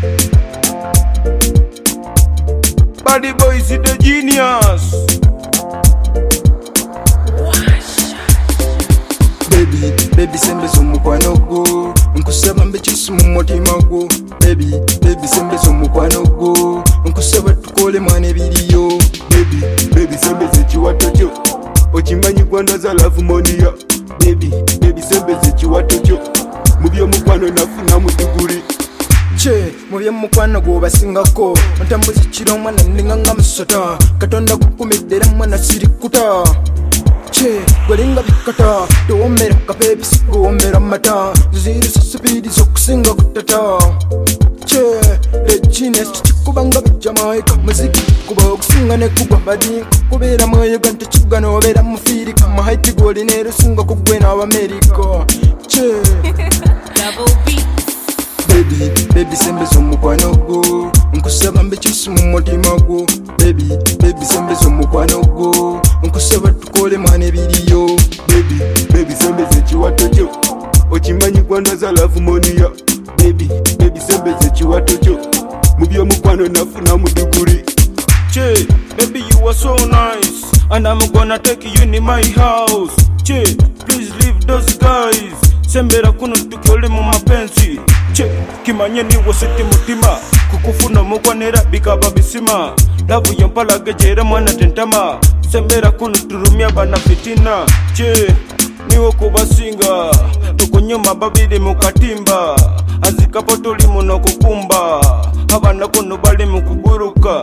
Body boys is the genius. Baby sembe zomukwano gwo nkusaba mbe kisu mu mutima gwo baby sembe zomukwano gwo nkusaba tukole mwana ebiriyo Baby sembe zekiwato kyo okimanyi Rwanda za love monia. Baby sembe zekiwato kyo mu by'omukwano nafuna mu diguri. mu by'omukwano gw'obasingako ontambuza kiro mwana ndinganga musota katonda kukumiddera mwana sirikuta gwelinga bikata towombera kapepi sikuwombera mata zizirusa supidi zokusinga kutata legines tikikubanga bijamaika muziki kuba okusinga nekugwa badinka kubeera mweyoga ntekibuga nobeera mufiirika mahaiti golina erusinga kugwe n'abamerika baby sembe zomukwano gwo nkusaba mbe kisu mu mutima gwo baby sembe zomukwano gwo nkusaba tukole mwana ebiriyo Baby sembe zekiwato kyo okimanyi Rwanda za love monia. Baby sembe zekiwato kyo mu by'omukwano nafuna mu diguri. Baby you are so nice and I'm gonna take you in my house. Please leave those guys. Sembera kuno tukole mu mapenzi. Kimanye niwo siti mutima kukufuna mugwanira bikaba bisima lavu yampalagejera mwana tentama sembera kuno turumya bana fitina niwo kubasinga tukunyuma babiri mukatimba azikapo tuli muno kukumba abana kuno bali mukuguruka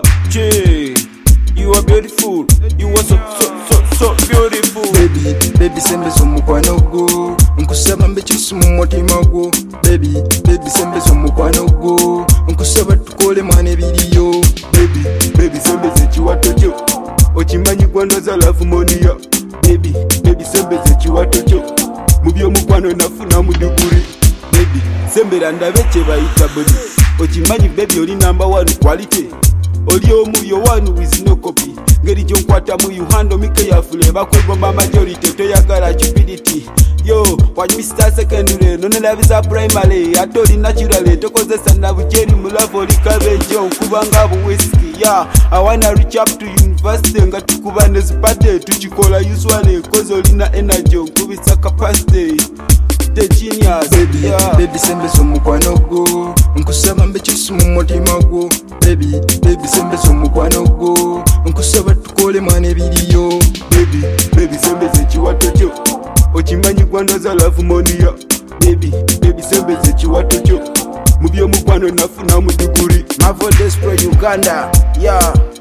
you are beautiful, you are so beautiful. Baby sembe zomukwano gwo nkusaba mbe kisu mu mutima gwo baby sembe zomukwano gwo nkusaba tukole mwana ebiriyo baby sembe zekiwato kyo okimanyi Rwanda za love monia. Baby sembe zekiwato kyo mu by'omukwano nafuna mu diguri. Sembera ndabe kye bayita body okimanyi baby oli number 1 quality oli omu yo one with no copy ngeri gyonkwatamu you handle me carefully bakwegomba majority toyagala cupidity yo wanyu Mr. Secondary nonelabiza primary atoli naturally tokozesa nabujeri mulavu oli cabbage nkubanga bu whiskey I wanna reach up to university nga tukuba nezipate tukikola usually cause olina energy nkubisa capacity the genius. Baby sembe zomukwano gwo nkusaba mbe kisu mu mutima gwo baby sembe zomukwano gwo nkusaba tukole mwana ebiriyo baby sembe zekiwato kyo okimanyi Rwanda za love monia. Baby sembe zekiwato kyo mu by'omukwano nafuna mu diguri. Mavo Despro Uganda